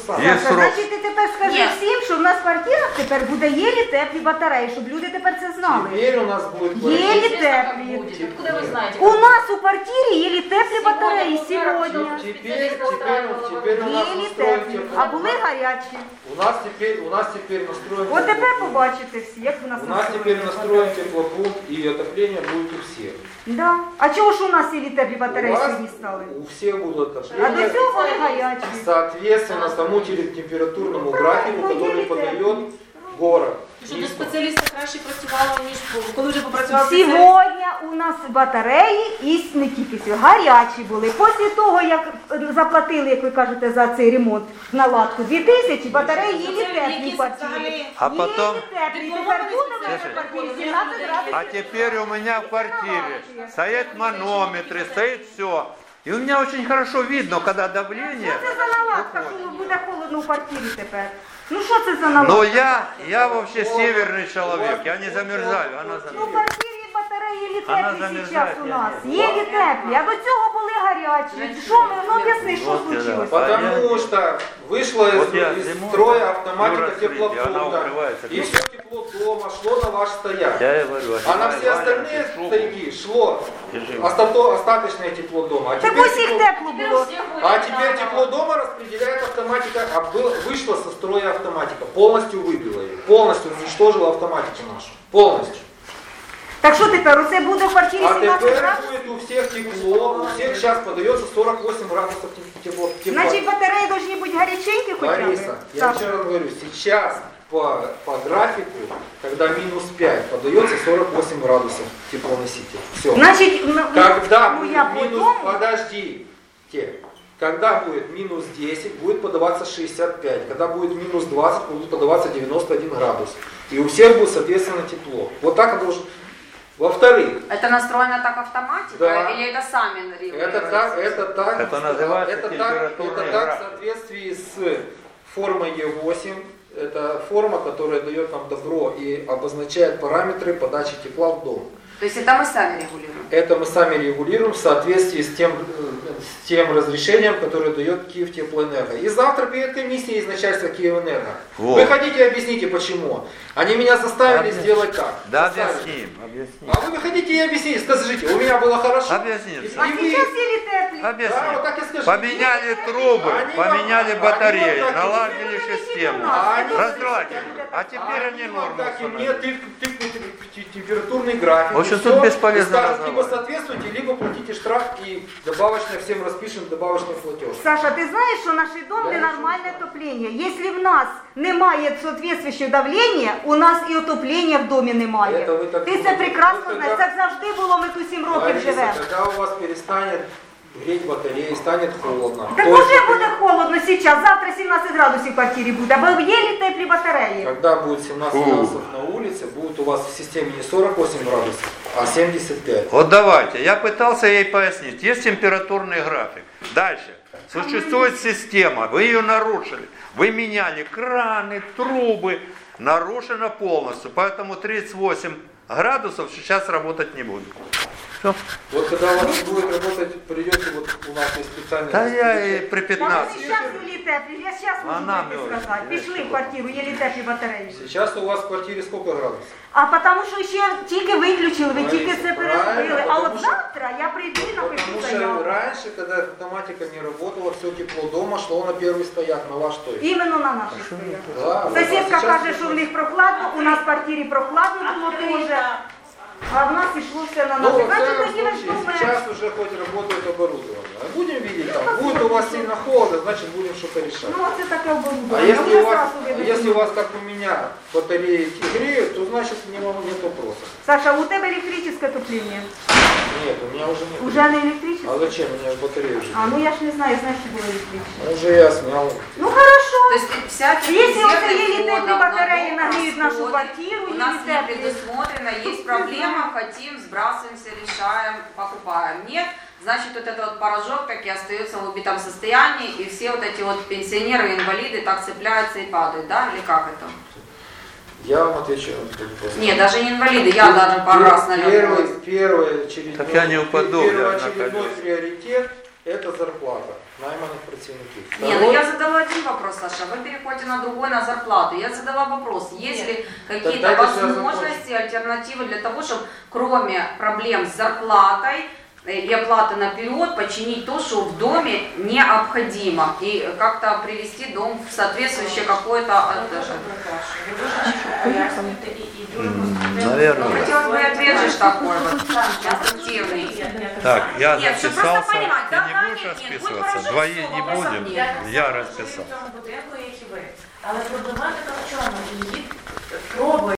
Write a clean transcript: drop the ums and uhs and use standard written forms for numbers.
самое. Є срок. Значить, ти тепер скажи всім, що в нас в квартирах тепер буде єлі теплі батареї, щоб люди тепер це знали. Теперь у нас будет... Єлі Как теплі. будет? Откуда вы знаете? У нас у квартирі єлі теплі батареї сьогодні. Теперь у нас Єлі настроим теплі, тепло. а були гарячі. У нас теперь настроим... От тепер теплопункт. побачите всі, як у нас У нас теперь настроен теплопункт, и отопление будет у всех. Да. А чого ж у нас єлі теплі батареї У вас сьогодні стали? у всех будут А отопления. до цього вони гарячі. Соответственно тому температурному графику, который подает город. Щоб до спеціаліста краще працювало, ніж коли вже попрацював спеціаліст. Сьогодні у нас батареї і не тільки сьогодні, гарячі були. Після того, як заплатили, як ви кажете, за цей ремонт, наладку, 2000, батареї їли теплі в квартирі. А потом... Теплі. Температура в квартирі 17 градусів. А теперь у меня в квартире стоят манометры, стоит все. И у меня очень хорошо видно, когда давление... Що це за наладка, що буде холодно в квартирі тепер? Ну що це за наладка? Но я вообще северный человек, я не замерзаю, она Ну, в замерзает. квартирі батареї є Вона теплі замерзає, зараз у я нас. не Є теплі, а до цього були гарячі. Що ми, ну об'ясни, що Вот я, случилось? да. Потому что вышла Вот я из зимой, строя автоматика Юра, смотрите, она теплопункта. укрывается. И все тепло дома шло на ваш стояк. Я и говорю, А на все остальные стояки шло остаточное тепло дома. А Так теперь усіх тепло- тепло було. А теперь тепло дома распределяет автоматика, вышла со строя автоматика, полностью выбила ее, полностью уничтожила автоматику нашу, полностью. Так що тепер, оце буде в квартирі А 17 теперь градусів? будет у всех тепло, у всех сейчас подается 48 градусов тепла. Значить, батареї повинні бути гаряченькі хоча б? Лариса, я Так. еще раз говорю, сейчас по графику, когда минус 5, подается 48 градусов теплоноситель. Все. Значить, Когда ну будет я по минус, дому, подождите, когда будет минус 10, будет подаваться 65, когда будет минус 20, будет подаваться 91 градус. И у всех будет, соответственно, тепло. Вот так это должно. Во-вторых, Это настроено так автоматика Да. или это сами регулируете? это так, Это называется это температурный так в график. соответствии с формой Е8. Это форма, которая дает нам добро и обозначает параметры подачи тепла в дом. То есть это мы сами регулируем? Это мы сами регулируем в соответствии с тем разрешением, которое дает Киев Теплоэнерго. И завтра перед комиссией из начальства Киевэнерго. Вот. Вы хотите и объясните почему. Они меня заставили сделать так. Да, Заставили. объясним, объясним. А вы хотите и объясните. Скажите, у меня было хорошо. Объясним. И а вы- зараз єлі теплі. Да, Объясним. вот так и скажите. Поменяли трубы, Они поменяли вам- батареи, они вам так и наладили систему. А они- Разгладили. А теперь они вам норму так и мне установили. температурный график. В общем, и тут всё, бесполезно и скажут, либо разговаривать. соответствуйте, либо платите штраф и добавочно всем распишем добавочный платеж. Саша, ти знаєш, що наш дом Да, ненормальне отоплення? Якщо в нас немає соответствующего давлення, у нас і отоплення в домі немає. Это ви так Ти це думаєте. прекрасно Ну, знаєш, тогда- так завжди було, ми тут 7 років Лариса, живемо. когда у вас перестанет греть батареи, станет холодно. Так то уже есть буде холодно зараз, завтра 17 градусів в квартирі буде, бо єлі теплі батареї. Когда будет 17 градусов на улице, будет у вас в системе не 48 градусов, а 75. Вот давайте, я пытался ей пояснить. Есть температурный график. Дальше. Существует система, вы ее нарушили. Вы меняли краны, трубы. Нарушено полностью. Поэтому 38 градусов сейчас работать не будет. Все. Вот когда у вас не будет работать, придете, вот у нас есть специальный... Да я и при Так, 15. зараз єлі теплі, я зараз Вона можу мерзне. сказати. Пішли в квартиру, єлі теплі батареї. Сейчас у вас в квартире сколько градусов? А тому що ще тільки виключили, ви тільки Лариса, це переробили. правильно, А потому от що- завтра я прийду і напишу Потому что заяву. раньше, когда автоматика не работала, все тепло дома шло на первый стояк, на ваш стояк. Іменно на нашу стояк. Да, вот, Сусідка а сейчас каже, що в них прохладно, у нас в квартирі прохладно було теж. А в нас ішло все на Ну, нас. в Значить, данном тоді ви случае, думаєте. сейчас уже хоть работает оборудование. А будем видеть, там, будет у вас сильно холодно, значит будем что-то решать. Ну, це таке А оборудовання. если Вже у, вас, зразу видно. если у вас, как у меня, батареи греют, то значит нет вопросов. Саша, у тебе електричне отоплення? Нет, у меня уже нет. Уже не електричне? А зачем? У меня же батареи уже. А, ну я ж не знаю, я знаю, що було електричне. Ну, уже я снял. Ну, хорошо. То есть вся Если вот резервный еле фон теплые на батареи дом нагреют нашу расходы, квартиру, у нас еле не теплые. предусмотрено, есть проблема, хотим, сбрасываемся, решаем, покупаем. Нет, значит вот этот вот порошок так и остается в убитом состоянии, и все вот эти вот пенсионеры, инвалиды так цепляются и падают, да, или как это? Я вам отвечу на этот вопрос. Нет, даже не инвалиды, я даже пару раз налегла. Первый очередной, Так я не упаду, я первоочередной наконец. приоритет это зарплата найманных працівників. Не, ну я задала один вопрос, Саша, вы переходите на другой, на зарплату. Я задала вопрос, есть ли какие-то дайте я возможности, альтернативы для того, чтобы кроме проблем с зарплатой и оплаты наперед, починить то, что в доме необходимо, и как-то привести дом в соответствующее какое-то... Наверное. Ну, хотелось бы ответ же такой вот, конструктивный. Так, я Нет, чтобы расписался. просто понимать, Ты да, не да, будешь нет, нет, расписываться? будет Двоих хорошо, не всё, будем? без Я в расписался. цьому будинку, як і ви. Але проблематика в чому? Її пробує